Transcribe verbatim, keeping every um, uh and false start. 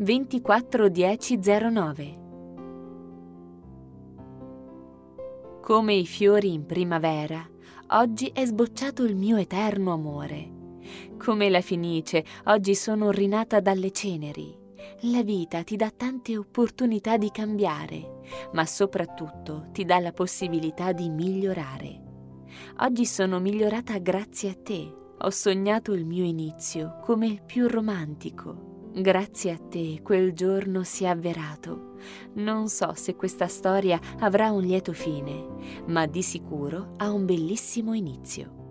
ventiquattro dieci zero nove. Come i fiori in primavera, oggi è sbocciato il mio eterno amore. Come la fenice, oggi sono rinata dalle ceneri. La vita ti dà tante opportunità di cambiare, ma soprattutto ti dà la possibilità di migliorare. Oggi sono migliorata grazie a te. Ho sognato il mio inizio come il più romantico. Grazie a te quel giorno si è avverato. Non so se questa storia avrà un lieto fine, ma di sicuro ha un bellissimo inizio.